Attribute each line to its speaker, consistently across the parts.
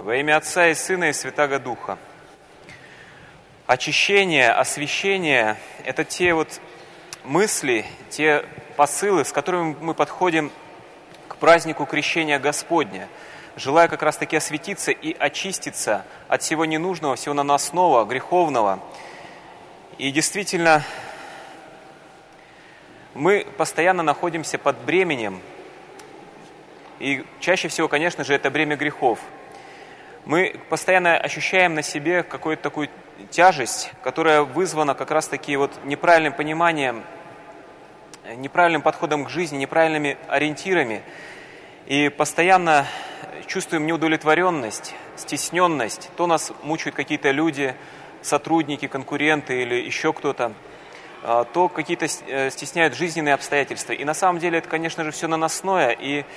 Speaker 1: Во имя Отца и Сына и Святаго Духа. Очищение, освящение – это те мысли, те посылы, с которыми мы подходим к празднику Крещения Господня, желая как раз-таки осветиться и очиститься от всего ненужного, всего наносного, греховного. И действительно, мы постоянно находимся под бременем, и чаще всего, конечно же, это бремя грехов. Мы постоянно ощущаем на себе какую-то такую тяжесть, которая вызвана как раз-таки неправильным пониманием, неправильным подходом к жизни, неправильными ориентирами. И постоянно чувствуем неудовлетворенность, стесненность. То нас мучают какие-то люди, сотрудники, конкуренты или еще кто-то, то какие-то стесняют жизненные обстоятельства. И на самом деле это, конечно же, все наносное, и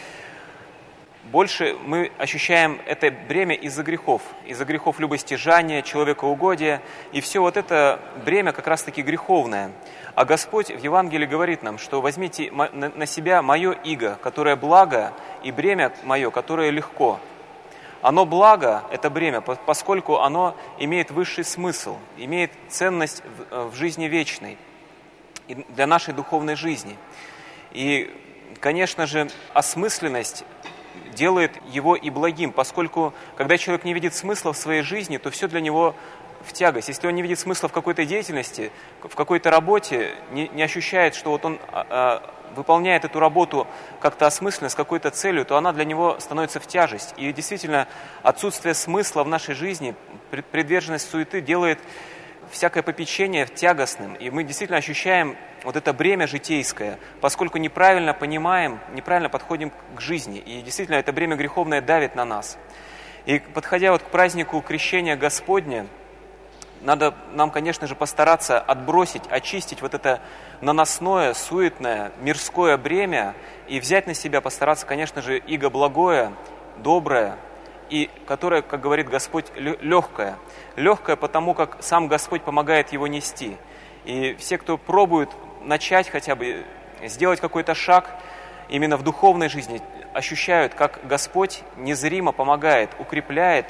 Speaker 1: больше мы ощущаем это бремя из-за грехов любостяжания, человекоугодия, и все это бремя как раз-таки греховное. А Господь в Евангелии говорит нам, что возьмите на себя мое иго, которое благо, и бремя мое, которое легко. Оно благо, это бремя, поскольку оно имеет высший смысл, имеет ценность в жизни вечной и для нашей духовной жизни. И, конечно же, осмысленность делает его и благим, поскольку, когда человек не видит смысла в своей жизни, то все для него в тягость. Если он не видит смысла в какой-то деятельности, в какой-то работе, не ощущает, что он выполняет эту работу как-то осмысленно, с какой-то целью, то она для него становится в тяжесть. И действительно, отсутствие смысла в нашей жизни, приверженность суеты делает всякое попечение тягостным. И мы действительно ощущаем это бремя житейское, поскольку неправильно понимаем, неправильно подходим к жизни. И действительно, это бремя греховное давит на нас. И подходя к празднику Крещения Господня, надо нам, конечно же, постараться отбросить, очистить это наносное, суетное, мирское бремя и взять на себя, постараться, конечно же, иго благое, доброе, и которое, как говорит Господь, легкое. Легкое, потому как сам Господь помогает его нести. И все, кто пробует начать хотя бы, сделать какой-то шаг именно в духовной жизни, ощущают, как Господь незримо помогает, укрепляет,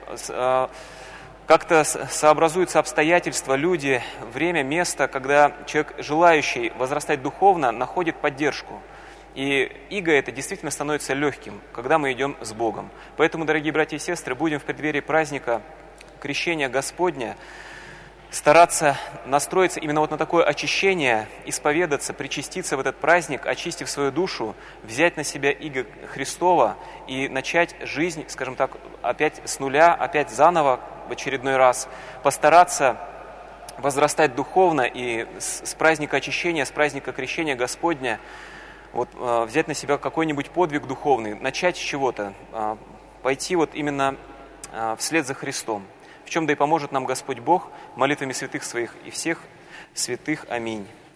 Speaker 1: как-то сообразуются обстоятельства, люди, время, место, когда человек, желающий возрастать духовно, находит поддержку. И иго это действительно становится легким, когда мы идем с Богом. Поэтому, дорогие братья и сестры, будем в преддверии праздника Крещения Господня стараться настроиться именно на такое очищение, исповедаться, причаститься в этот праздник, очистив свою душу, взять на себя иго Христова и начать жизнь, скажем так, опять с нуля, опять заново в очередной раз, постараться возрастать духовно и с праздника очищения, с праздника Крещения Господня взять на себя какой-нибудь подвиг духовный, начать с чего-то, пойти именно вслед за Христом. В чем да и поможет нам Господь Бог молитвами святых своих и всех святых. Аминь.